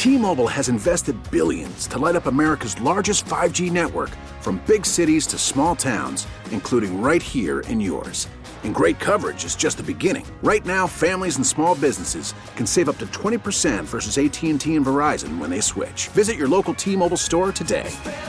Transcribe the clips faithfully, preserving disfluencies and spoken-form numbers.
T-Mobile has invested billions to light up America's largest five G network, from big cities to small towns, including right here in yours. And great coverage is just the beginning. Right now, families and small businesses can save up to twenty percent versus A T and T and Verizon when they switch. Visit your local T-Mobile store today.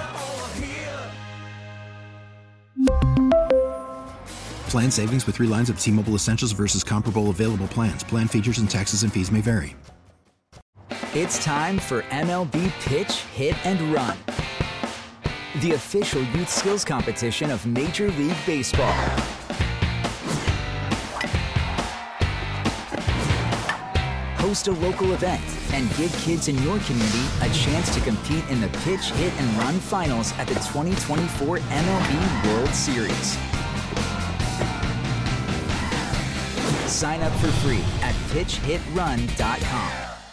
Plan savings with three lines of T-Mobile Essentials versus comparable available plans. Plan features and taxes and fees may vary. It's time for M L B Pitch, Hit, and Run, the official youth skills competition of Major League Baseball. Host a local event and give kids in your community a chance to compete in the Pitch, Hit, and Run finals at the twenty twenty-four M L B World Series. Sign up for free at pitch hit run dot com.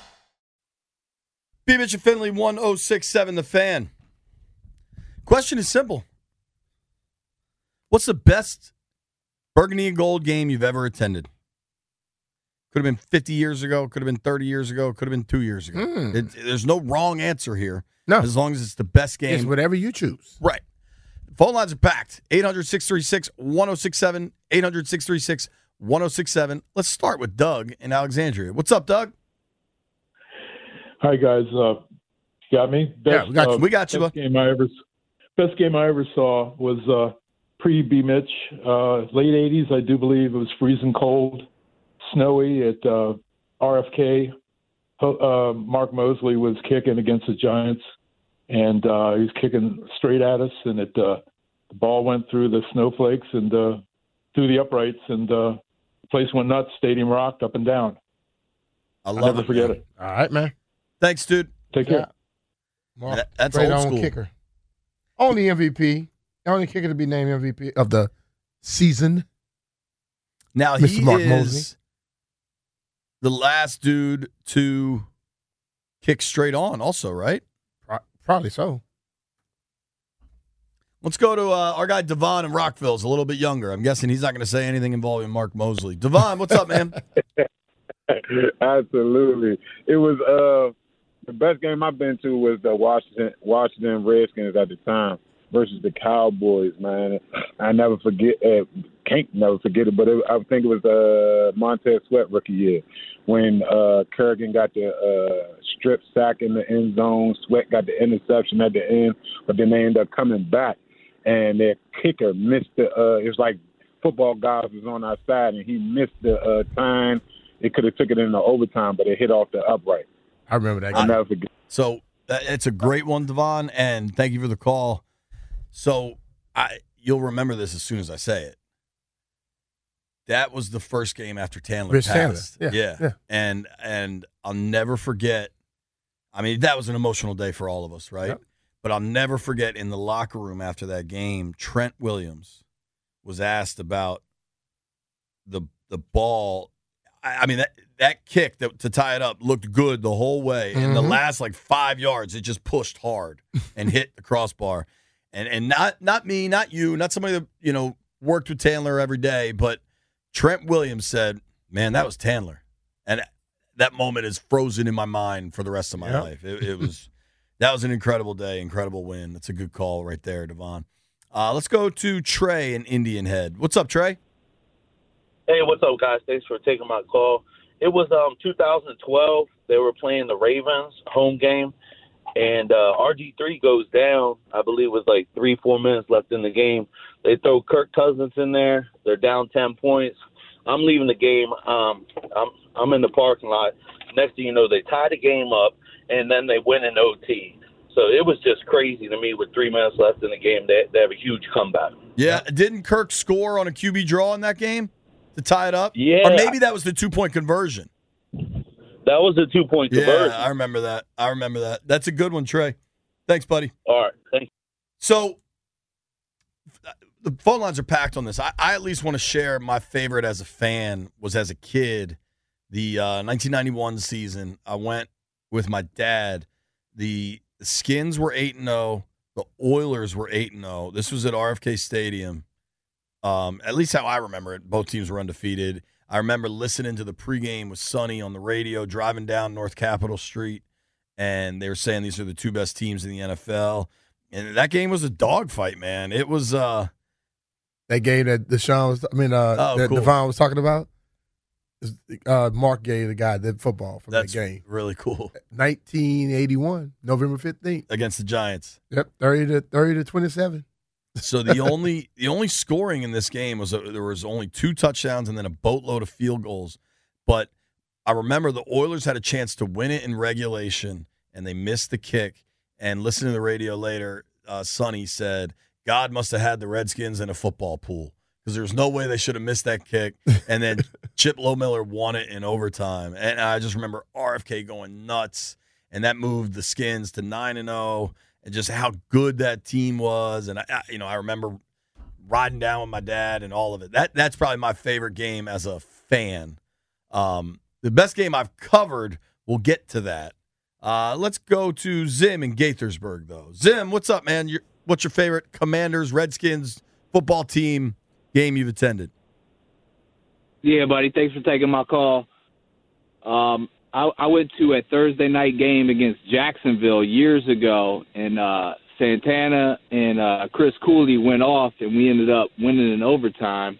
B. Mitch and Finley, one oh six point seven The Fan. Question is simple. What's the best burgundy and gold game you've ever attended? Could have been fifty years ago, could have been thirty years ago, could have been two years ago. Mm. It, there's no wrong answer here. No. As long as it's the best game. It's whatever you choose. Right. Phone lines are packed. eight hundred, six three six, one oh six seven. eight hundred, six three six, one oh six seven. Let's start with Doug in Alexandria. What's up, Doug? Hi, guys. Uh, got me? Best, yeah, we got you. Uh, we got you. Best game I ever, best game I ever saw was uh, pre-B Mitch, uh, late eighties. I do believe it was freezing cold, snowy at uh, R F K. Uh, Mark Mosley was kicking against the Giants, and uh, he was kicking straight at us, and it uh, the ball went through the snowflakes and uh, through the uprights, and uh, the place went nuts. Stadium rocked up and down. I love I'll never it, forget man. it. All right, man. Thanks, dude. Take care. Mark, that, that's great old on school. Kicker. Only M V P. Only kicker to be named M V P of the season. Now, Mister he Mark is Mosley. the last dude to kick straight on also, right? Pro- probably so. Let's go to uh, our guy Devon in Rockville. Is a little bit younger. I'm guessing he's not going to say anything involving Mark Mosley. Devon, what's up, man? Absolutely. It was uh, the best game I've been to was the Washington Washington Redskins at the time versus the Cowboys, man. I never forget, uh, can't never forget it, but it, I think it was uh, Montez Sweat rookie year when uh, Kerrigan got the uh, strip sack in the end zone. Sweat got the interception at the end, but then they ended up coming back, and their kicker missed the uh, – it was like football guys was on our side, and he missed the uh, time. It could have took it in the overtime, but it hit off the upright. I remember that. I'll game. never forget. So uh, it's a great one, Devon, and thank you for the call. So I, you'll remember this as soon as I say it. That was the first game after Tandler Rich passed. Tandler. Yeah, yeah. yeah. And and I'll never forget. I mean, that was an emotional day for all of us, right? Yep. But I'll never forget in the locker room after that game, Trent Williams was asked about the the ball. I, I mean, that that kick that, to tie it up looked good the whole way. In the Mhm. last like five yards, it just pushed hard and hit the crossbar. And and not not me, not you, not somebody that, you know, worked with Tandler every day, but Trent Williams said, "Man, that was Tandler," and that moment is frozen in my mind for the rest of my Yep. life. It, it was that was an incredible day, incredible win. That's a good call right there, Devon. Uh, let's go to Trey in Indian Head. What's up, Trey? Hey, what's up, guys? Thanks for taking my call. It was um two thousand twelve. They were playing the Ravens home game, and uh, R G three goes down. I believe it was like three, four minutes left in the game. They throw Kirk Cousins in there. They're down ten points. I'm leaving the game. Um, I'm I'm in the parking lot. Next thing you know, they tie the game up, and then they win in O T. So it was just crazy to me with three minutes left in the game. They, they have a huge comeback. Yeah, didn't Kirk score on a Q B draw in that game to tie it up? Yeah. Or maybe that was the two-point conversion. That was a two-point conversion. Yeah, I remember that. I remember that. That's a good one, Trey. Thanks, buddy. All right, thank you. So the phone lines are packed on this. I, I at least want to share my favorite as a fan was as a kid, the uh, nineteen ninety-one season. I went with my dad. The Skins were eight and oh. The Oilers were eight and oh. This was at R F K Stadium. Um, at least how I remember it. Both teams were undefeated. I remember listening to the pregame with Sonny on the radio, driving down North Capitol Street, and they were saying these are the two best teams in the N F L. And that game was a dogfight, man. It was uh, that game that Deshaun was, I mean, uh, oh, that cool. Devon was talking about. Uh, Mark gave the guy that football from That's that game. Really cool. nineteen eighty-one, November fifteenth, against the Giants. Yep, thirty to thirty to twenty-seven. So the only the only scoring in this game was uh, there was only two touchdowns and then a boatload of field goals. But I remember the Oilers had a chance to win it in regulation, and they missed the kick. And listening to the radio later, uh, Sonny said, God must have had the Redskins in a football pool because there's no way they should have missed that kick. And then Chip Lohmiller won it in overtime. And I just remember R F K going nuts, and that moved the Skins to nine and oh, and just how good that team was. And, I, you know, I remember riding down with my dad and all of it. That That's probably my favorite game as a fan. Um, the best game I've covered, we'll get to that. Uh, let's go to Zim in Gaithersburg, though. Zim, what's up, man? You're, what's your favorite Commanders, Redskins football team game you've attended? Yeah, buddy. Thanks for taking my call. Um, I, I went to a Thursday night game against Jacksonville years ago, and uh, Santana and uh, Chris Cooley went off, and we ended up winning in overtime.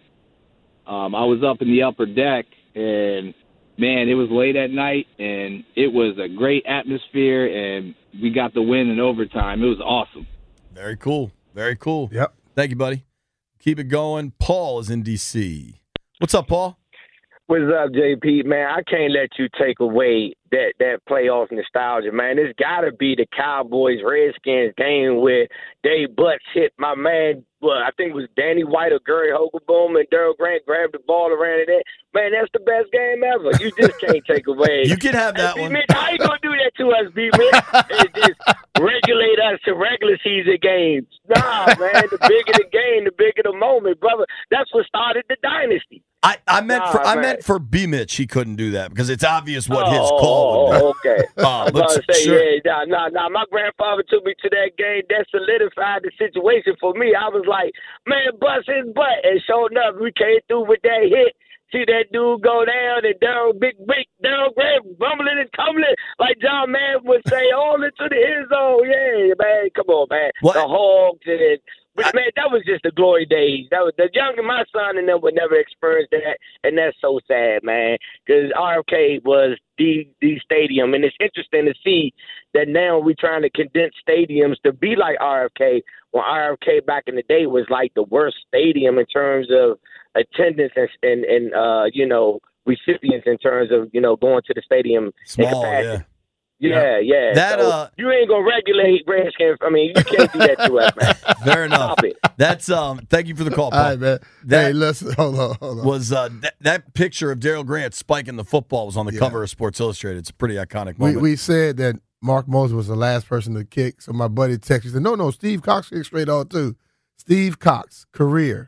Um, I was up in the upper deck, and man, it was late at night, and it was a great atmosphere, and we got the win in overtime. It was awesome. Very cool. Very cool. Yep. Thank you, buddy. Keep it going. Paul is in D C. What's up, Paul? What's up, J P? Man, I can't let you take away that, that playoff nostalgia, man. It's got to be the Cowboys-Redskins game where Dave Butts hit my man, well, I think it was Danny White or Gary Hogelboom, and Darryl Grant grabbed the ball around it. Man, that's the best game ever. You just can't take away. You can have that hey, one. B-Mitch, how you going to do that to us, B-Mitch? It's just regulate us to regular season games. Nah, man, the bigger the game, the bigger the moment, brother. That's what started the dynasty. I, I meant nah, for I man. meant for B. Mitch, he couldn't do that because it's obvious what oh, his call would be. Oh, okay. Uh, I was but about to say, sure. yeah, nah, nah, nah. My grandfather took me to that game. That solidified the situation for me. I was like, man, bust his butt. And sure enough, we came through with that hit. See that dude go down, and Darryl, big, big Darryl Grant bumbling and tumbling, like John Madden would say, all into the his zone. Yeah, man, come on, man. What? The Hogs and But, man, that was just the glory days. That was the younger, my son and them would never experience that, and that's so sad, man. Because R F K was the the stadium, and it's interesting to see that now we're trying to condense stadiums to be like R F K. When R F K back in the day was like the worst stadium in terms of attendance and and, and uh, you know, recipients in terms of, you know, going to the stadium. Small, yeah. Yeah, yeah. That, so uh, you ain't gonna regulate Redskins. I mean, you can't do that to us, man. Fair enough. Stop it. That's um. Thank you for the call, Paul. All right, man. That hey, listen, hold on, hold on. was uh that, that picture of Darryl Grant spiking the football was on the Yeah. cover of Sports Illustrated. It's a pretty iconic We, moment. we said that Mark Moses was the last person to kick, so my buddy texted, he said, no, no, Steve Cox kicked straight on, too. Steve Cox, career,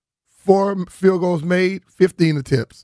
four field goals made, fifteen attempts.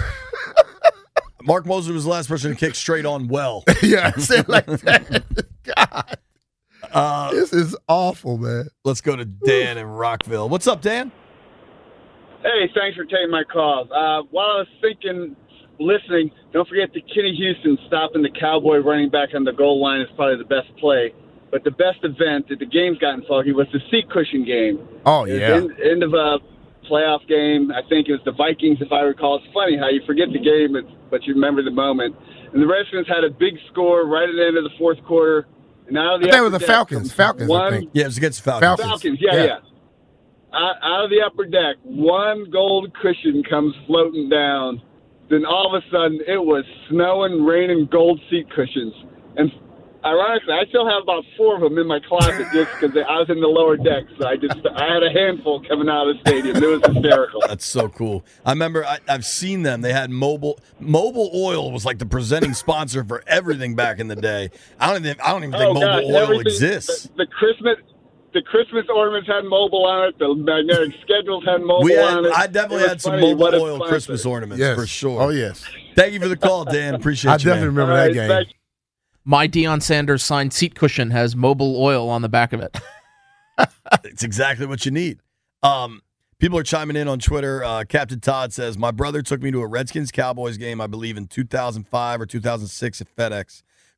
Mark Mosley was the last person to kick straight on well. Yeah, I said like that. God. Uh, This is awful, man. let's go to Dan in Rockville. What's up, Dan? Hey, thanks for taking my call. Uh, while I was thinking, listening, don't forget that Kenny Houston stopping the Cowboy running back on the goal line is probably the best play. But the best event that the game's gotten foggy was the seat cushion game. Oh, It was yeah. End, end of a playoff game. I think it was the Vikings, if I recall. It's funny how you forget the game, but you remember the moment. And the Redskins had a big score right at the end of the fourth quarter. And out of the I think it was upper the deck Falcons. comes Falcons, I one, think. Yeah, it was against the Falcons. Falcons. Falcons, yeah, Yeah. yeah. Out, out of the upper deck, one gold cushion comes floating down. Then all of a sudden, it was snowing, raining gold seat cushions. And ironically, I still have about four of them in my closet just because I was in the lower deck. So I just I had a handful coming out of the stadium. It was hysterical. That's so cool. I remember I, I've seen them. They had mobile mobile oil was like the presenting sponsor for everything back in the day. I don't even I don't even think Oh, mobile gosh, oil everything- exists. The, the Christmas. The Christmas ornaments had mobile on it. The magnetic schedules had mobile We had, on it. I definitely It was had some funny what mobile a oil sponsor. Christmas ornaments Yes. for sure. Oh, yes. Thank you for the call, Dan. Appreciate I you, definitely man. remember All that right, game. thank you. My Deion Sanders signed seat cushion has mobile oil on the back of it. It's exactly what you need. Um, people are chiming in on Twitter. Uh, Captain Todd says, my brother took me to a Redskins-Cowboys game, I believe, in two thousand five or two thousand six at FedEx.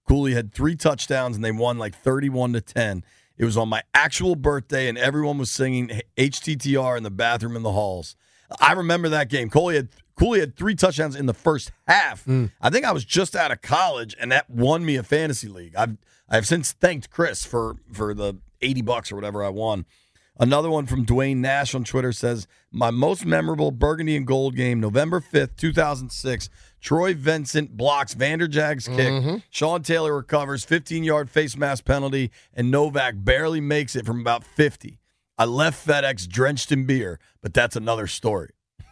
Cooley had three touchdowns, and they won like thirty-one to ten. It was on my actual birthday, and everyone was singing H T T R in the bathroom in the halls. I remember that game. Cooley had Cooley had three touchdowns in the first half. Mm. I think I was just out of college, and that won me a fantasy league. I've I've since thanked Chris for for the eighty bucks or whatever I won. Another one from Dwayne Nash on Twitter says, my most memorable burgundy and gold game, November fifth, two thousand six. Troy Vincent blocks Vanderjag's kick. Mm-hmm. Sean Taylor recovers, fifteen-yard face mask penalty, and Novak barely makes it from about fifty. I left FedEx drenched in beer, but that's another story.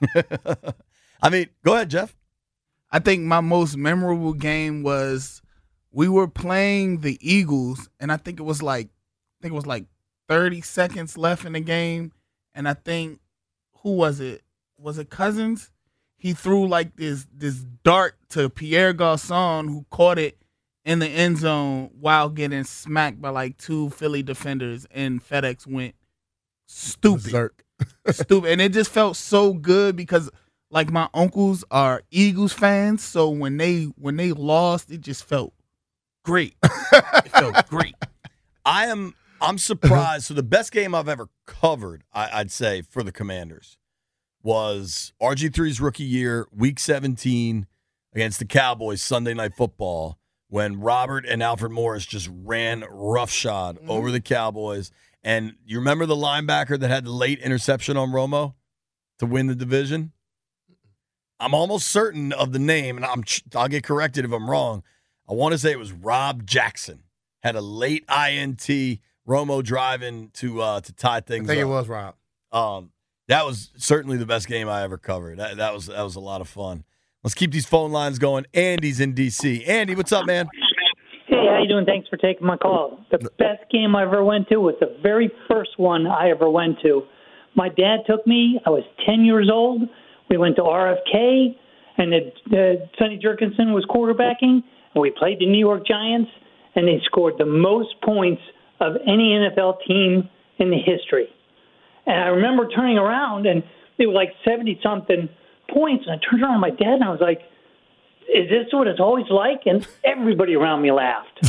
I mean, go ahead, Jeff. I think my most memorable game was we were playing the Eagles, and I think it was like, I think it was like thirty seconds left in the game, and I think, who was it? Was it Cousins? He threw like this this dart to Pierre Garçon, who caught it in the end zone while getting smacked by like two Philly defenders, and FedEx went stupid. Stupid. And it just felt so good because like my uncles are Eagles fans, so when they when they lost, it just felt great. It felt great. I am I'm surprised. So the best game I've ever covered, I, I'd say, for the Commanders was R G three's rookie year, week seventeen, against the Cowboys, Sunday Night Football, when Robert and Alfred Morris just ran roughshod mm-hmm. over the Cowboys. And you remember the linebacker that had the late interception on Romo to win the division? I'm almost certain of the name, and I'm, I'll get corrected if I'm wrong. I want to say it was Rob Jackson. Had a late I N T, Romo driving to uh, to tie things up. I think up. It was Rob. Um, that was certainly the best game I ever covered. That, that was that was a lot of fun. Let's keep these phone lines going. Andy's in D C. Andy, what's up, man? Hey, how you doing? Thanks for taking my call. The best game I ever went to was the very first one I ever went to. My dad took me. I was ten years old. We went to R F K, and the, the Sonny Jurgensen was quarterbacking, and we played the New York Giants, and they scored the most points of any N F L team in the history. And I remember turning around, and they were like seventy-something points, and I turned around to my dad, and I was like, is this what it's always like? And everybody around me laughed.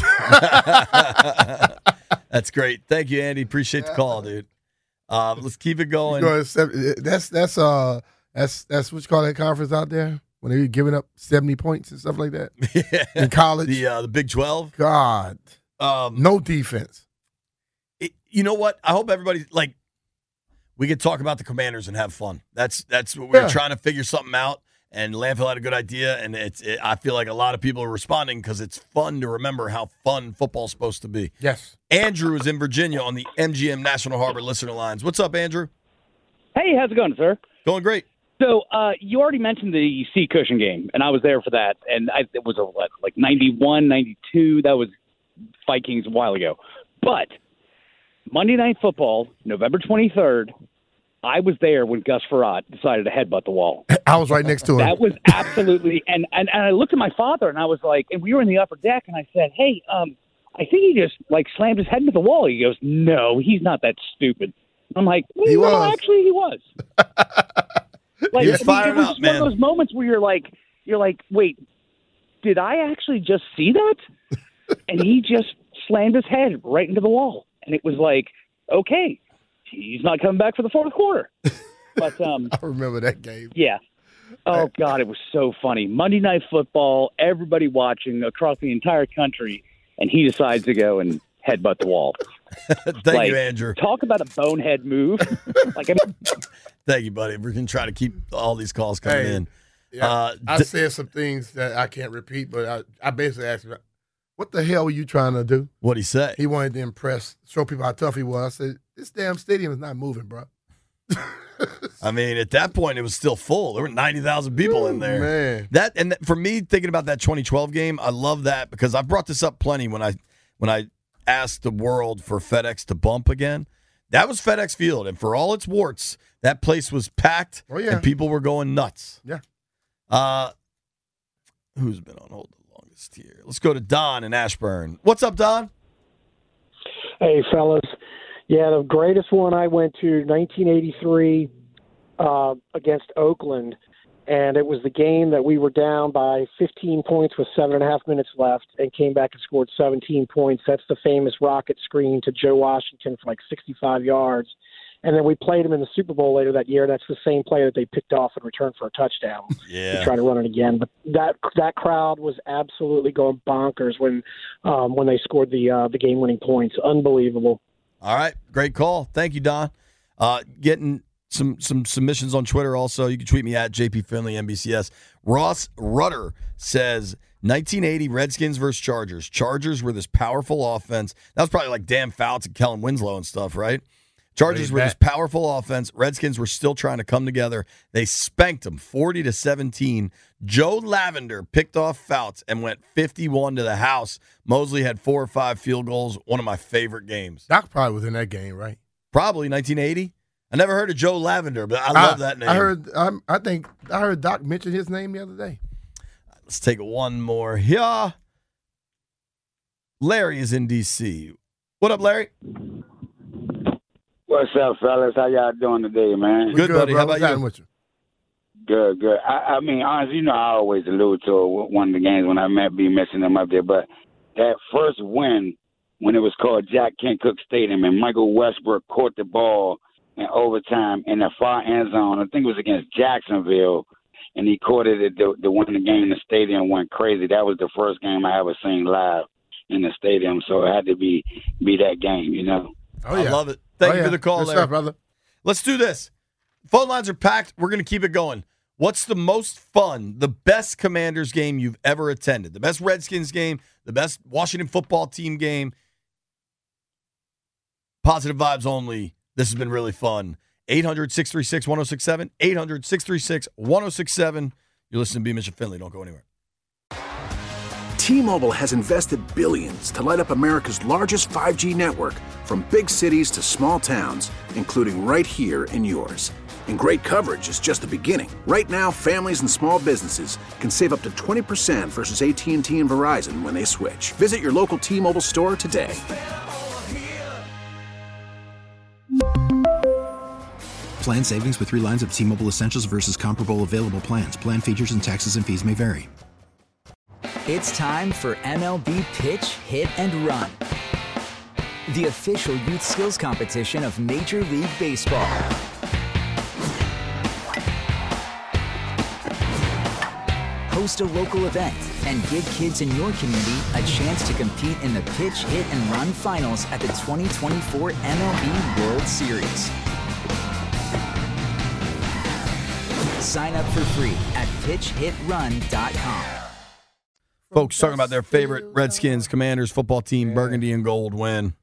That's great. Thank you, Andy. Appreciate the call, dude. Uh, let's keep it going. That's that's uh that's that's what you call that conference out there when they're giving up seventy points and stuff like that yeah. in college. The uh, the Big twelve. God, um, no defense. It, you know what? I hope everybody like we could talk about the Commanders and have fun. That's that's what we're yeah. trying to figure something out. And Landfill had a good idea, and it's. It, I feel like a lot of people are responding because it's fun to remember how fun football's supposed to be. Yes. Andrew is in Virginia on the M G M National Harbor listener lines. What's up, Andrew? Hey, how's it going, sir? Going great. So uh, you already mentioned the Seat Cushion game, and I was there for that. And I, it was a, what, like ninety-one, ninety-two. That was Vikings a while ago. But Monday Night Football, November twenty-third, I was there when Gus Frerotte decided to headbutt the wall. I was right next to him. That was absolutely, and, and, and I looked at my father, and I was like, and we were in the upper deck, and I said, hey, um, I think he just, like, slammed his head into the wall. He goes, no, he's not that stupid. I'm like, well, he no, was. actually, he was. Like, he was I mean, fired it was up, one man. of those moments where you're like, you're like, wait, did I actually just see that? And he just slammed his head right into the wall. And it was like, okay, he's not coming back for the fourth quarter. But um, I remember that game. Yeah. Oh, God, it was so funny. Monday Night Football, everybody watching across the entire country, and he decides to go and headbutt the wall. Thank like, you, Andrew. Talk about a bonehead move. like, I mean, Thank you, buddy. We're going to try to keep all these calls coming Hey, in. Yeah, Uh, I d- said some things that I can't repeat, but I, I basically asked him, what the hell were you trying to do? What'd he say? He wanted to impress, show people how tough he was. I said, this damn stadium is not moving, bro. I mean, at that point, it was still full. There were ninety thousand people in there. Man. That and that, for me, thinking about that twenty twelve game, I love that because I brought this up plenty when I when I asked the world for FedEx to bump again. That was FedEx Field, and for all its warts, that place was packed, Oh, yeah. and people were going nuts. Yeah. Uh, who's been on hold the longest here? Let's go to Don in Ashburn. What's up, Don? Hey, fellas. Yeah, the greatest one I went to, nineteen eighty-three, uh, against Oakland. And it was the game that we were down by fifteen points with seven and a half minutes left and came back and scored seventeen points. That's the famous rocket screen to Joe Washington for like sixty-five yards. And then we played him in the Super Bowl later that year. That's the same play that they picked off in return for a touchdown. Yeah. To try to run it again. But that that crowd was absolutely going bonkers when um, when they scored the uh, the game-winning points. Unbelievable. All right. Great call. Thank you, Don. Uh, getting some some submissions on Twitter also. You can tweet me at J P Finley N B C S. Ross Rudder says nineteen eighty Redskins versus Chargers. Chargers were this powerful offense. That was probably like Dan Fouts and Kellen Winslow and stuff, right? Chargers were this powerful offense. Redskins were still trying to come together. They spanked them forty to seventeen. Joe Lavender picked off Fouts and went fifty-one to the house. Mosley had four or five field goals. One of my favorite games. Doc probably was in that game, right? Probably nineteen eighty. I never heard of Joe Lavender, but I love I, that name. I heard. Um, I think I heard Doc mention his name the other day. Let's take one more here. Larry is in D C. What up, Larry? What's up, fellas? How y'all doing today, man? Good, good buddy. How about you? With you? Good, good. I, I mean, honestly, you know, I always allude to one of the games when I might be missing them up there, but that first win when it was called Jack Kent Cooke Stadium and Michael Westbrook caught the ball in overtime in the far end zone. I think it was against Jacksonville, and he caught it to, to win the game. The stadium went crazy. That was the first game I ever seen live in the stadium, so it had to be be that game, you know. Oh, yeah. I love it. Thank oh, you yeah. for the call, Good Larry. stuff, brother. Let's do this. Phone lines are packed. We're going to keep it going. What's the most fun, the best Commanders game you've ever attended? The best Redskins game, the best Washington football team game? Positive vibes only. This has been really fun. eight hundred, six three six, one oh six seven. eight hundred, six three six, one oh six seven. You're listening to B. Mitchell Finley. Don't go anywhere. T-Mobile has invested billions to light up America's largest five G network, from big cities to small towns, including right here in yours. And great coverage is just the beginning. Right now, families and small businesses can save up to twenty percent versus A T and T and Verizon when they switch. Visit your local T-Mobile store today. Plan savings with three lines of T-Mobile Essentials versus comparable available plans. Plan features and taxes and fees may vary. It's time for M L B Pitch, Hit, and Run, the official youth skills competition of Major League Baseball. Host a local event and give kids in your community a chance to compete in the Pitch, Hit, and Run finals at the twenty twenty-four M L B World Series. Sign up for free at pitch hit run dot com. Folks talking about their favorite Redskins, Commanders football team, yeah. Burgundy and gold win.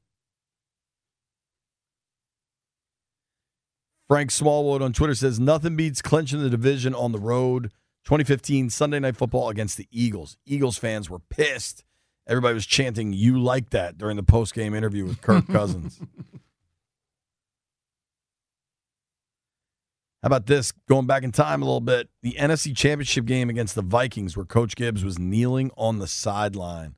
Frank Smallwood on Twitter says, nothing beats clinching the division on the road. twenty fifteen Sunday Night Football against the Eagles. Eagles fans were pissed. Everybody was chanting, "You like that," during the post-game interview with Kirk Cousins. How about this? Going back in time a little bit, the N F C Championship game against the Vikings where Coach Gibbs was kneeling on the sideline.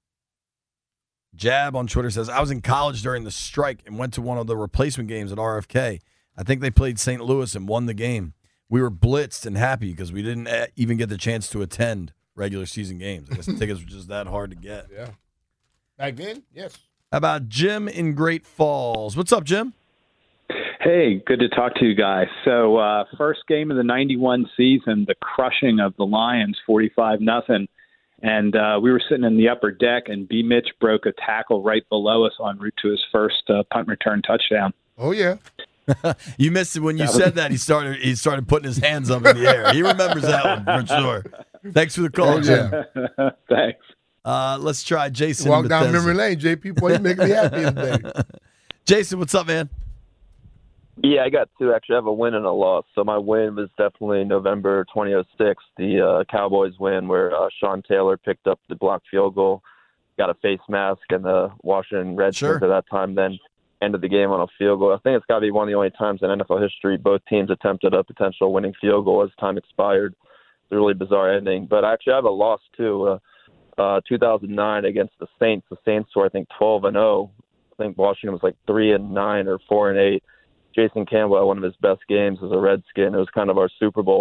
Jab on Twitter says, I was in college during the strike and went to one of the replacement games at R F K. I think they played Saint Louis and won the game. We were blitzed and happy because we didn't even get the chance to attend regular season games. I guess the tickets were just that hard to get. Yeah. Back then, yes. How about Jim in Great Falls? What's up, Jim? Hey, good to talk to you guys. So uh, first game of the ninety-one season, the crushing of the Lions, forty-five nothing. And uh, we were sitting in the upper deck, and B. Mitch broke a tackle right below us en route to his first uh, punt return touchdown. Oh, yeah. You missed it when you that said was... that. He started he started putting his hands up in the air. He remembers that one for sure. Thanks for the call, oh, Jim. Yeah. Thanks. Uh, let's try Jason. Walk down memory lane, J P. Boy, you make me happy today. Jason, what's up, man? Yeah, I got two. Actually, I have a win and a loss. So my win was definitely November twenty oh six, the uh, Cowboys win, where uh, Sean Taylor picked up the blocked field goal, got a face mask, and the Washington Redskins sure. at that time then ended the game on a field goal. I think it's got to be one of the only times in N F L history both teams attempted a potential winning field goal as time expired. It's a really bizarre ending. But actually, I have a loss, too. Uh, uh, two thousand nine against the Saints. The Saints were, I think, twelve and oh. I think Washington was like three and nine or four and eight. Jason Campbell had one of his best games as a Redskin. It was kind of our Super Bowl.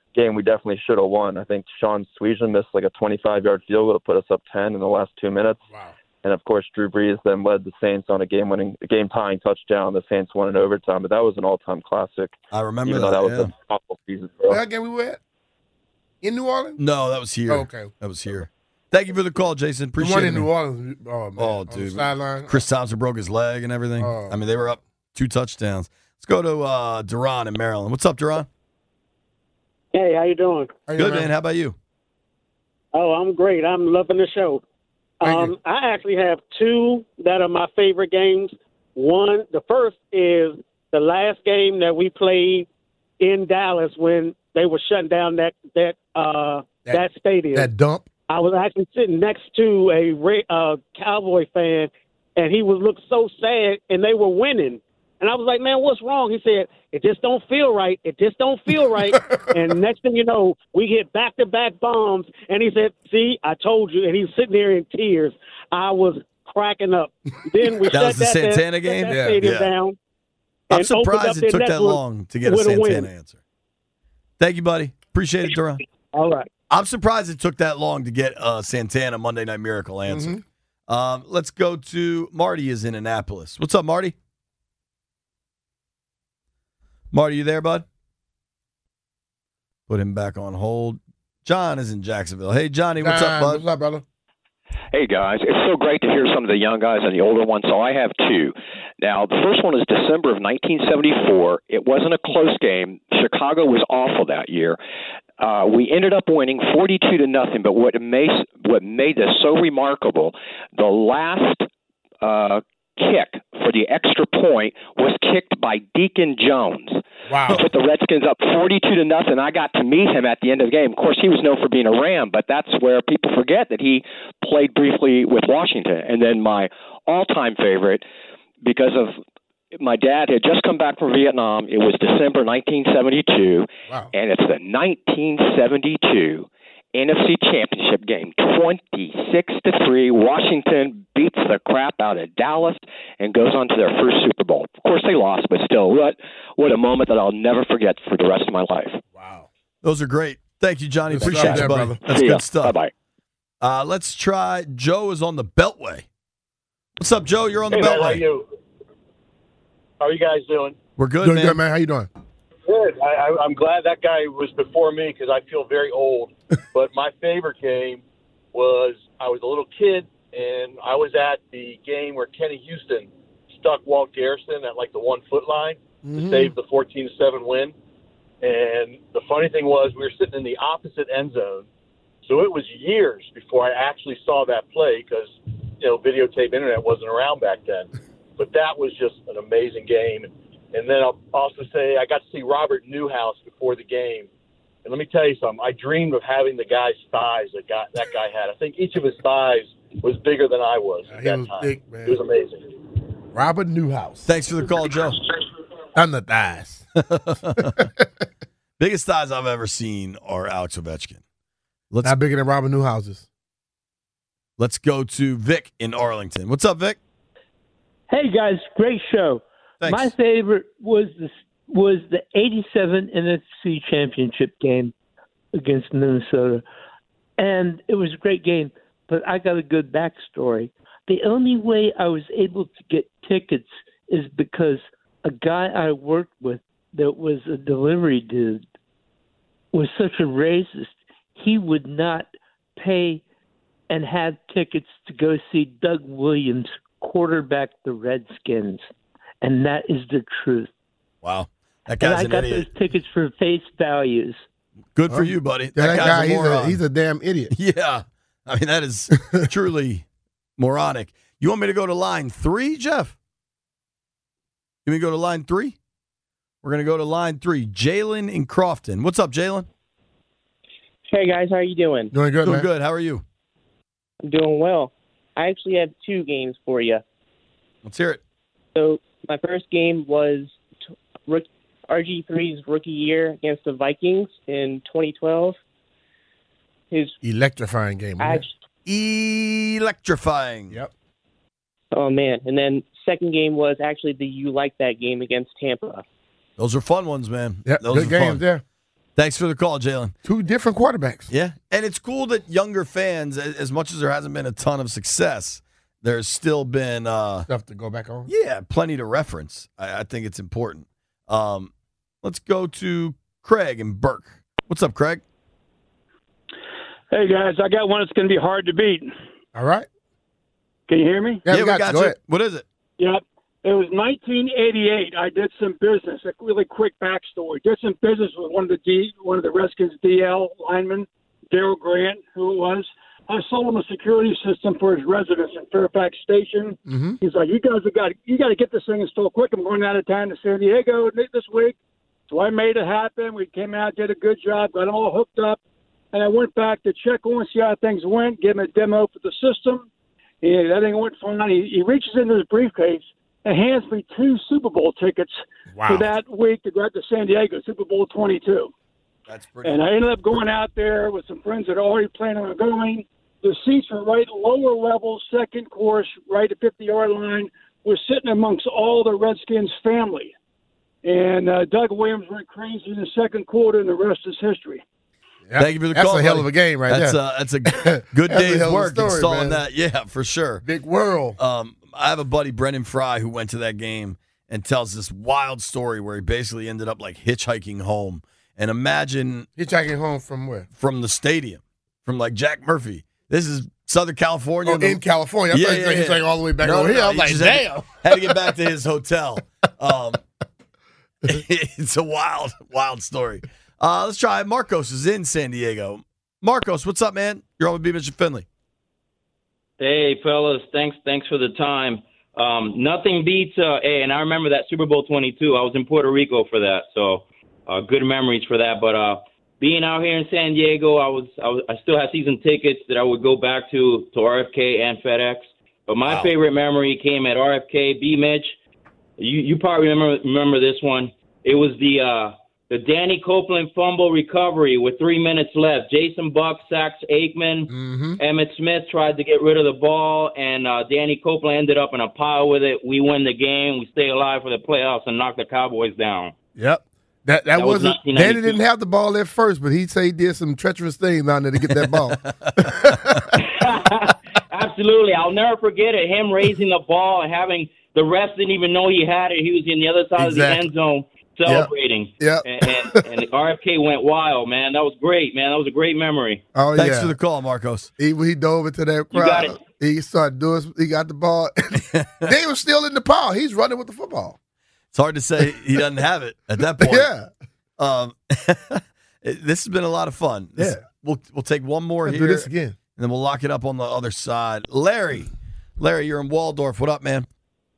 game we definitely should have won. I think Sean Sweeten missed like a twenty-five-yard field goal to put us up ten in the last two minutes. Wow. And, of course, Drew Brees then led the Saints on a game-winning, game-tying touchdown. The Saints won in overtime, but that was an all-time classic. I remember even that, though that was yeah. an awful season for us. That game we were at? In New Orleans? No, that was here. Oh, okay. That was here. Thank you for the call, Jason. Appreciate the one it. in man. New Orleans. Oh, man. Oh, On the dude. sideline. Chris Thompson broke his leg and everything. Oh. I mean, they were up two touchdowns. Let's go to uh, Duran in Maryland. What's up, Duran? Hey, how you doing? Good, man. How about you? Oh, I'm great. I'm loving the show. Um, I actually have two that are my favorite games. One, the first is the last game that we played in Dallas when they were shutting down that that uh, that, that stadium. That dump. I was actually sitting next to a Ra- uh, Cowboy fan, and he was looked so sad, and they were winning. And I was like, man, what's wrong? He said, it just don't feel right. It just don't feel right. And next thing you know, we hit back-to-back bombs. And he said, see, I told you. And he's sitting there in tears. I was cracking up. Then we That shut was the that, Santana that, game? that Yeah. stadium Yeah. down. I'm and opened up surprised it their took that network long to get a with a win. Santana answer. Thank you, buddy. Appreciate it, Duran. All right. I'm surprised it took that long to get a Santana Monday Night Miracle answer. Mm-hmm. Um, let's go to Marty is in Annapolis. What's up, Marty? Marty, you there, bud? Put him back on hold. John is in Jacksonville. Hey, Johnny, what's John, up, bud? What's up, brother? Hey, guys. It's so great to hear some of the young guys and the older ones, so I have two. Now, the first one is December of nineteen seventy-four. It wasn't a close game. Chicago was awful that year. Uh, we ended up winning forty-two to nothing, but what made, what made this so remarkable, the last uh, kick for the extra point was kicked by Deacon Jones. Wow. He put the Redskins up forty-two to nothing. I got to meet him at the end of the game. Of course, he was known for being a Ram, but that's where people forget that he played briefly with Washington. And then my all-time favorite, because of my dad had just come back from Vietnam. It was December nineteen seventy-two, wow. And it's the nineteen seventy-two N F C Championship game, twenty-six to three. Washington beats the crap out of Dallas and goes on to their first Super Bowl. Of course, they lost, but still, what what a moment that I'll never forget for the rest of my life. Wow. Those are great. Thank you, Johnny. Good Appreciate stuff you, there, buddy. brother. That's See good ya. stuff. Bye-bye. Uh, let's try. Joe is on the Beltway. What's up, Joe? You're on the Hey, man, how Beltway. you? How are you guys doing? We're good, Doing man. good, man. How you doing? Good. I, I, I'm glad that guy was before me because I feel very old. But my favorite game was I was a little kid, and I was at the game where Kenny Houston stuck Walt Garrison at like the one-foot line Mm-hmm. to save the fourteen to seven win. And the funny thing was we were sitting in the opposite end zone. So it was years before I actually saw that play because, you know, videotape internet wasn't around back then. But that was just an amazing game. And then I'll also say I got to see Robert Newhouse before the game. And let me tell you something. I dreamed of having the guy's thighs that guy, that guy had. I think each of his thighs was bigger than I was at he that was time. big, man. It was amazing. Robert Newhouse. Thanks for the call, Joe. On the thighs. Biggest thighs I've ever seen are Alex Ovechkin. Let's, Not bigger than Robert Newhouse's. let's go to Vic in Arlington. What's up, Vic? Hey guys, great show. Thanks. My favorite was the was the eighty-seven N F C Championship game against Minnesota, and it was a great game. But I got a good backstory. The only way I was able to get tickets is because a guy I worked with that was a delivery dude was such a racist. He would not pay and have tickets to go see Doug Williams quarterback the Redskins. And that is the truth. Wow. That And guy's I an got idiot. those tickets for face values. Good for Oh, you, buddy. Yeah, That, that guy's guy, a he's a, moron. he's a damn idiot. Yeah. I mean, that is truly moronic. You want me to go to line three, Jeff? You want me to go to line three? We're going to go to line three. Jalen in Crofton. What's up, Jalen? Hey guys, how are you doing? Doing good, Doing man. good. How are you? I'm doing well. I actually have two games for you. Let's hear it. So my first game was t- rook- R G three's rookie year against the Vikings in twenty twelve. His Electrifying game. I Man. Electrifying. Yep. oh man, and then second game was actually the you like that game against Tampa. Those are fun ones, man. Yep. Those Good are games fun. there. Thanks for the call, Jalen. Two different quarterbacks. Yeah, and it's cool that younger fans, a- as much as there hasn't been a ton of success, there's still been uh, Stuff to go back on. yeah, plenty to reference. I, I think it's important. Um, let's go to Craig and Burke. What's up, Craig? Hey, guys, I got one that's going to be hard to beat. All right. Can you hear me? Yeah, we got you. Go ahead. What is it? Yep. It was nineteen eighty-eight. I did some business, a really quick backstory. Did some business with one of the D, one of the Redskins D L linemen, Daryl Grant, who it was. I sold him a security system for his residence in Fairfax Station. Mm-hmm. He's like, "You guys have got, you got to get this thing installed quick. I'm going out of town to San Diego this week." So I made it happen. We came out, did a good job, got them all hooked up, and I went back to check on, see how things went, give him a demo for the system. Yeah, that thing went fine. He, he reaches into his briefcase and hands me two Super Bowl tickets Wow. for that week to go out to San Diego, Super Bowl twenty-two. That's pretty. And I ended up going out there with some friends that are already planning on going. The seats were right lower level, second course, right at fifty-yard line. We're sitting amongst all the Redskins family. And uh, Doug Williams went crazy in the second quarter, and the rest is history. Yeah, Thank you for the that's call. a hell buddy. of a game right that's there. A, that's a good That's a day's hell of a work story, installing man. that. Yeah, for sure. Big world. Um, I have a buddy, Brendan Fry, who went to that game and tells this wild story where he basically ended up like hitchhiking home. And imagine hitchhiking home from where? From the stadium, from like Jack Murphy. This is Southern California. Oh, in California. I thought you said hitchhiking all the way back over here. I was he like, just had to- damn. Had to get back to his hotel. Um, it's a wild, wild story. Uh, let's try. Marcos is in San Diego. Marcos, what's up, man? You're on with B. Mitch and Finley. Hey, fellas, thanks thanks for the time. Um, nothing beats, uh, hey, and I remember that Super Bowl twenty-two. I was in Puerto Rico for that, so uh, good memories for that. But uh, being out here in San Diego, I was, I was I still had season tickets that I would go back to to R F K and FedEx. But my Wow. favorite memory came at R F K. B. Mitch, you you probably remember remember this one. It was the uh, the Danny Copeland fumble recovery with three minutes left. Jason Buck sacks Aikman. Mm-hmm. Emmett Smith tried to get rid of the ball, and uh, Danny Copeland ended up in a pile with it. We win the game. We stay alive for the playoffs and knock the Cowboys down. Yep. That that, That was wasn't nineteen Danny ninety-two. didn't have the ball at first, but he said he did some treacherous things down there to get that ball. Absolutely. I'll never forget it. Him raising the ball and having the refs didn't even know he had it. He was in the other side Exactly. of the end zone celebrating. Yep. And, and, and the R F K went wild, man. That was great, man. That was a great memory. Oh Thanks yeah. for the call, Marcos. He he dove into that You got crowd. He started doing. He got the ball. They was still in the pile. He's running with the football. It's hard to say he doesn't have it at that point. Yeah. Um, this has been a lot of fun. This- Yeah. We'll we'll take one more Let's here. do this again. And then we'll lock it up on the other side. Larry, Larry, you're in Waldorf. What up, man?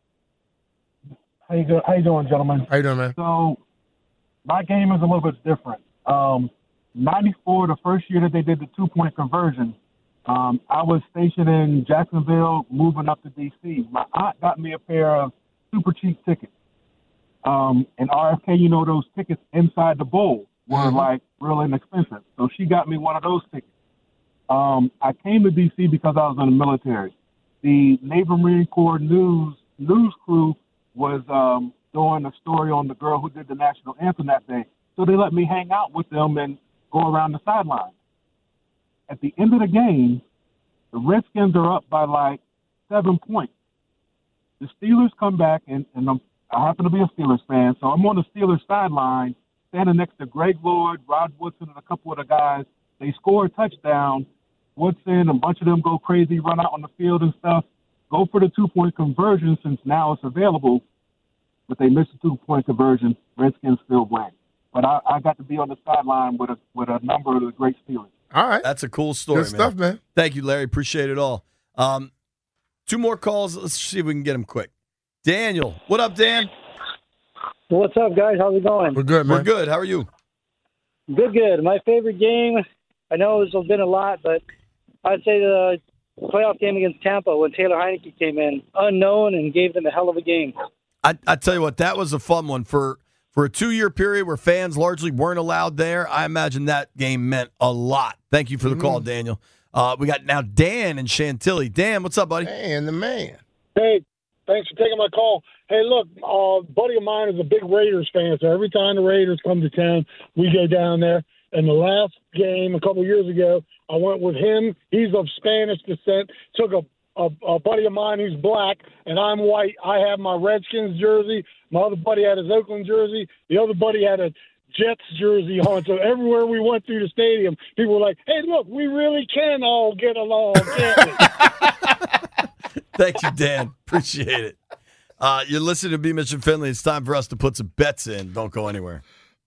How you go, How you doing, gentlemen? How you doing, man? So, my game is a little bit different. Um, ninety-four, the first year that they did the two-point conversion, um, I was stationed in Jacksonville, moving up to D C. My aunt got me a pair of super cheap tickets. Um, and R F K, you know, those tickets inside the bowl were Mm-hmm. like real inexpensive. So she got me one of those tickets. Um, I came to D C because I was in the military. The Naval Marine Corps news news crew was um, doing a story on the girl who did the national anthem that day. So they let me hang out with them and go around the sideline. At the end of the game, the Redskins are up by like seven points. The Steelers come back, and, and I'm, I happen to be a Steelers fan, so I'm on the Steelers sideline, standing next to Greg Lord, Rod Woodson, and a couple of the guys. They score a touchdown. Woodson, a bunch of them go crazy, run out on the field and stuff. Go for the two-point conversion since now it's available, but they missed the two-point conversion. Redskins still win. But I, I got to be on the sideline with a with a number of the great Steelers. All right. That's a cool story, Good stuff, man. Thank you, Larry. Appreciate it all. Um, two more calls. Let's see if we can get them quick. Daniel, what up, Dan? What's up, guys? How's it going? We're good, man. We're good. How are you? Good, good. My favorite game, I know there's been a lot, but I'd say the playoff game against Tampa when Taylor Heineke came in, unknown, and gave them a hell of a game. I, I tell you what, that was a fun one. For for a two-year period where fans largely weren't allowed there, I imagine that game meant a lot. Thank you for the Mm-hmm. call, Daniel. Uh, we got now Dan and Chantilly. Dan, what's up, buddy? Man, the man. Hey, Thanks for taking my call. Hey, look, uh, a buddy of mine is a big Raiders fan, so every time the Raiders come to town, we go down there. And the last game a couple years ago, I went with him. He's of Spanish descent. Took a, a, a buddy of mine who's black, and I'm white. I have my Redskins jersey. My other buddy had his Oakland jersey. The other buddy had a Jets jersey on. So everywhere we went through the stadium, people were like, hey, look, we really can all get along, can't we? Thank you, Dan. Appreciate it. Uh, you're listening to B. Mitch and Finley. It's time for us to put some bets in. Don't go anywhere.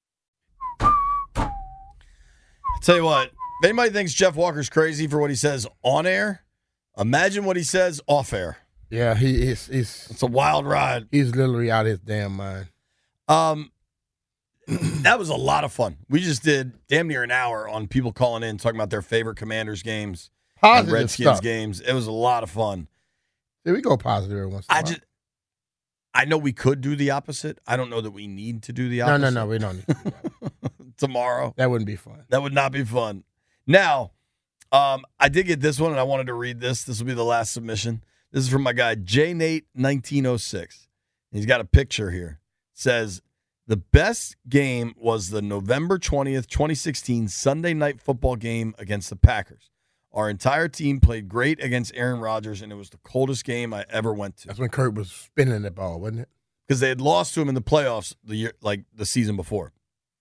Tell you what, if anybody thinks Jeff Walker's crazy for what he says on air, imagine what he says off air. Yeah, he is. He's, it's a wild ride. He's literally out of his damn mind. Um, that was a lot of fun. We just did damn near an hour on people calling in, talking about their favorite Commanders games, and Positive Redskins stuff. games. It was a lot of fun. Yeah, we go positive every once in a I while. just, I know we could do the opposite. I don't know that we need to do the No, opposite. no, no, we don't need to do that. Tomorrow. That wouldn't be fun. That would not be fun. Now, um, I did get this one, and I wanted to read this. This will be the last submission. This is from my guy, J Nate nineteen oh six. He's got a picture here. It says, the best game was the November twentieth, twenty sixteen Sunday night football game against the Packers. Our entire team played great against Aaron Rodgers, and it was the coldest game I ever went to. That's when Kurt was spinning the ball, wasn't it? Because they had lost to him in the playoffs the year, like the season before.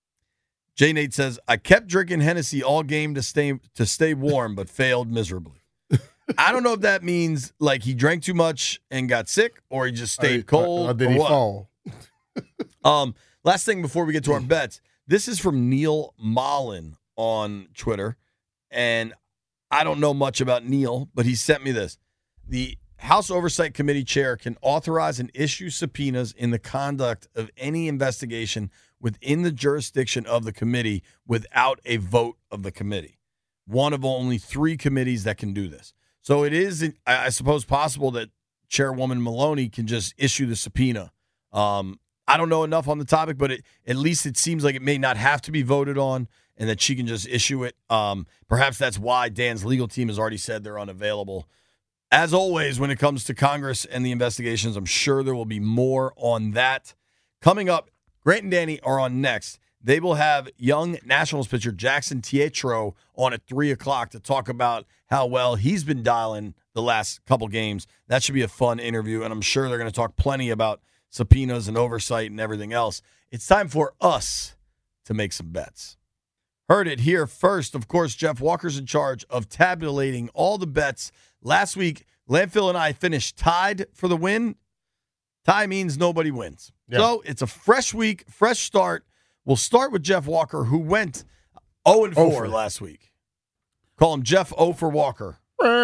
J Nate says, I kept drinking Hennessy all game to stay to stay warm, but failed miserably. I don't know if that means like he drank too much and got sick, or he just stayed Or- cold. or did or he what. fall? um, last thing before we get to our bets, this is from Neil Mullen on Twitter, and I don't know much about Neil, but he sent me this. The House Oversight Committee chair can authorize and issue subpoenas in the conduct of any investigation within the jurisdiction of the committee without a vote of the committee. One of only three committees that can do this. So it is, I suppose, possible that Chairwoman Maloney can just issue the subpoena. Um, I don't know enough on the topic, but it, at least it seems like it may not have to be voted on and that she can just issue it. Um, perhaps that's why Dan's legal team has already said they're unavailable. As always, when it comes to Congress and the investigations, I'm sure there will be more on that. Coming up, Grant and Danny are on next. They will have young Nationals pitcher Jackson Teatro on at three o'clock to talk about how well he's been dialing the last couple games. That should be a fun interview, and I'm sure they're going to talk plenty about subpoenas and oversight and everything else. It's time for us to make some bets. Heard it here first. Of course, Jeff Walker's in charge of tabulating all the bets. Last week, Landfill and I finished tied for the win. Tie means nobody wins. Yeah. So it's a fresh week, fresh start. We'll start with Jeff Walker, who went oh and four last week. Call him Jeff O for Walker.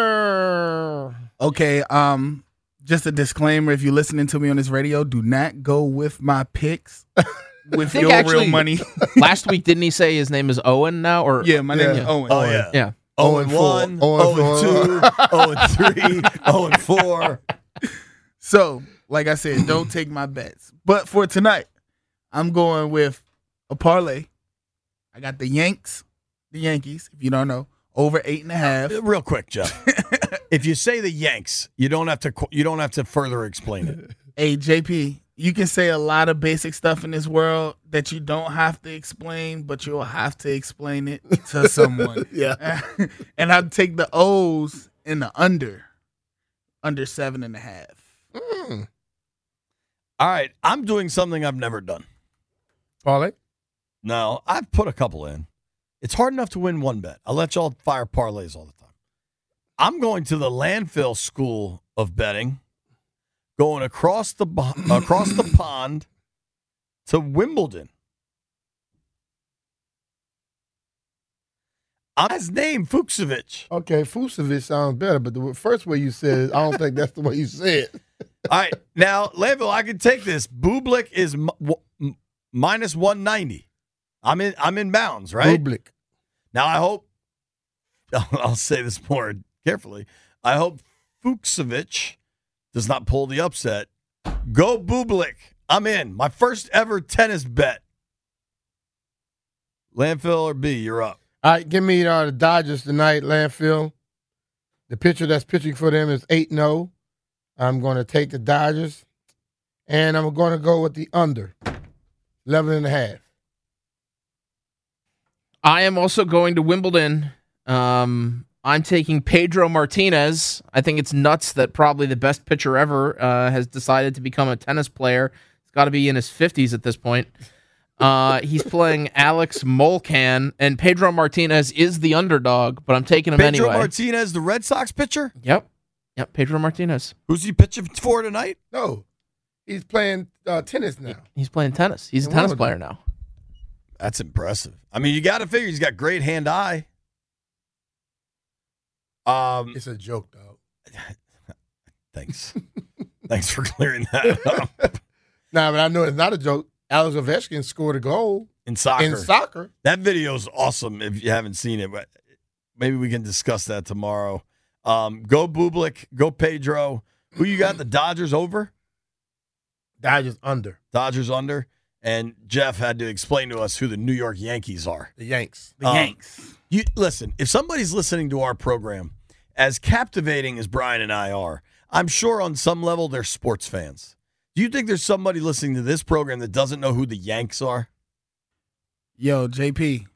Okay, um, just a disclaimer. If you're listening to me on this radio, do not go with my picks with think your actually, real money. Last week, didn't he say his name is Owen now? Or Yeah, my name is Owen. Oh, yeah. Yeah. oh and one, oh and two, oh and three, oh and four. So, like I said, don't take my bets. But for tonight, I'm going with a parlay. I got the Yanks, the Yankees, if you don't know, over eight and a half. Real quick, Jeff. If you say the Yanks, you don't have to. You don't have to further explain it. Hey, J P, you can say a lot of basic stuff in this world that you don't have to explain, but you'll have to explain it to someone. Yeah. And I'd take the O's in the under, under seven and a half. Mm. All right, I'm doing something I've never done. Parlay? No, I've put a couple in. It's hard enough to win one bet. I'll let y'all fire parlays all the time. I'm going to the Landfill School of Betting, going across the across the pond to Wimbledon. I'm his name, Fuksevich. Okay, Fuksevich sounds better, but the first way you said it, I don't think that's the way you said it. All right, now, Landfill, I can take this. Bublik is m- w- minus one ninety. I'm in I'm in bounds, right? Bublik. Now, I hope, I'll say this more carefully, I hope Fuksevich does not pull the upset. Go Bublik. I'm in. My first ever tennis bet. Landfill or B, you're up. All right, give me uh, the Dodgers tonight, Landfill. The pitcher that's pitching for them is eight and oh. I'm going to take the Dodgers, and I'm going to go with the under, eleven and a half. I am also going to Wimbledon. Um, I'm taking Pedro Martinez. I think it's nuts that probably the best pitcher ever uh, has decided to become a tennis player. He's got to be in his fifties at this point. Uh, he's playing Alex Molcan, and Pedro Martinez is the underdog, but I'm taking him Pedro anyway. Pedro Martinez, the Red Sox pitcher? Yep. Yep, Pedro Martinez. Who's he pitching for tonight? No, he's playing uh, tennis now. He's playing tennis. He's a tennis player now. That's impressive. I mean, you got to figure he's got great hand-eye. Um, it's a joke, though. Thanks. Thanks for clearing that up. Nah, but I know it's not a joke. Alex Ovechkin scored a goal in soccer. In soccer. That video's awesome if you haven't seen it, but maybe we can discuss that tomorrow. Um, go Bublik, go Pedro. Who you got? The Dodgers over? Dodgers under. Dodgers under. And Jeff had to explain to us who the New York Yankees are. The Yanks. The um, Yanks. You listen, if somebody's listening to our program, as captivating as Brian and I are, I'm sure on some level they're sports fans. Do you think there's somebody listening to this program that doesn't know who the Yanks are? Yo, J P,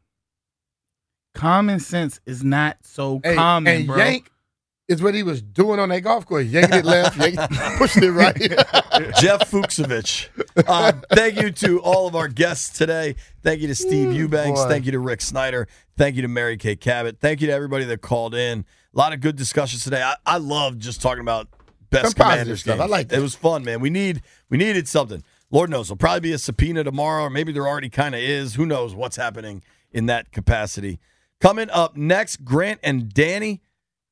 common sense is not so hey, common, and bro. Yank is what he was doing on that golf course. Yanking it left, yanking, pushing it right. Jeff Fuchsovich. Uh, thank you to all of our guests today. Thank you to Steve Ooh, Eubanks. Boy. Thank you to Rick Snyder. Thank you to Mary Kay Cabot. Thank you to everybody that called in. A lot of good discussions today. I, I love just talking about best Some Commanders stuff. games. I like that. It was fun, man. We need we needed something. Lord knows. There'll probably be a subpoena tomorrow, or maybe there already kind of is. Who knows what's happening in that capacity. Coming up next, Grant and Danny.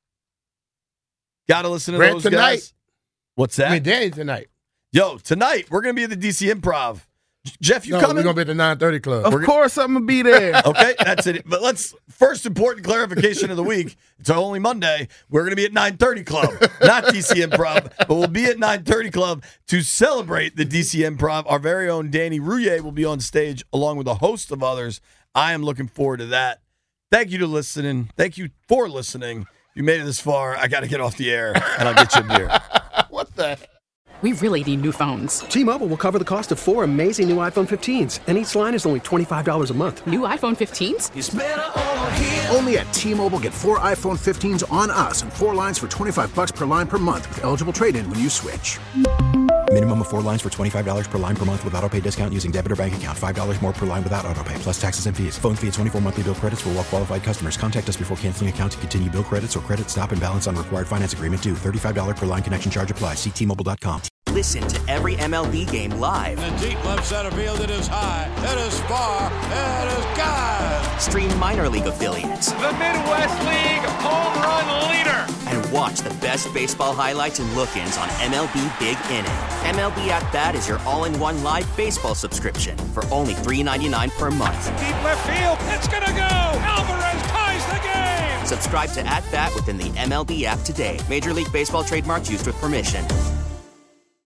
Got to listen to Grant those tonight. guys. What's that? I mean, Danny tonight. Yo, tonight we're going to be at the D C Improv. Jeff, you no, coming? We're going to be at the nine thirty Club. Of we're course I'm going to be there. Okay, that's it. But let's, first important clarification of the week. It's only Monday. We're going to be at nine thirty Club, not D C Improv, but we'll be at nine thirty Club to celebrate the D C Improv. Our very own Danny Rouillet will be on stage along with a host of others. I am looking forward to that. Thank you to listening. Thank you for listening. If you made it this far, I got to get off the air, and I'll get you a beer. What the heck? We really need new phones. T-Mobile will cover the cost of four amazing new iPhone fifteens, and each line is only twenty-five dollars a month. New iPhone fifteens? It's better over here. Only at T-Mobile, get four iPhone fifteens on us and four lines for twenty-five dollars per line per month with eligible trade-in when you switch. Minimum of four lines for twenty-five dollars per line per month with autopay discount using debit or bank account. five dollars more per line without autopay, plus taxes and fees. Phone fee at twenty-four monthly bill credits for well-qualified customers. Contact us before canceling account to continue bill credits or credit stop and balance on required finance agreement due. thirty-five dollars per line connection charge applies. See T Mobile dot com. Listen to every M L B game live. In the deep left center field, it is high, it is far, it is gone. Stream minor league affiliates. The Midwest League home run leader. And watch the best baseball highlights and look-ins on M L B Big Inning. M L B At Bat is your all-in-one live baseball subscription for only three ninety-nine per month. Deep left field, it's gonna go. Alvarez ties the game. Subscribe to At Bat within the M L B app today. Major League Baseball trademarks used with permission.